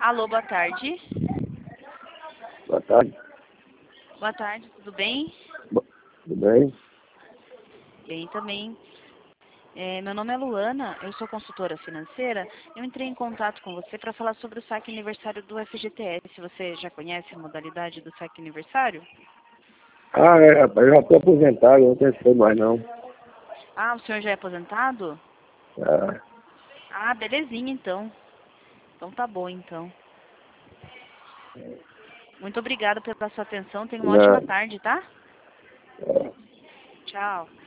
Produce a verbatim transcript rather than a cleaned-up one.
Alô, boa tarde. Boa tarde. Boa tarde, tudo bem? Bo- Tudo bem? Bem também. É, meu nome é Luana, eu sou consultora financeira. Eu entrei em contato com você para falar sobre o saque aniversário do F G T S. Você já conhece a modalidade do saque aniversário? Ah, é, rapaz, eu já estou aposentado, eu não tenho mais não. Ah, o senhor já é aposentado? Ah, Ah, belezinha então. Então tá bom então. Muito obrigada pela sua atenção. Tenha uma ótima não. tarde, tá? Ah. Tchau.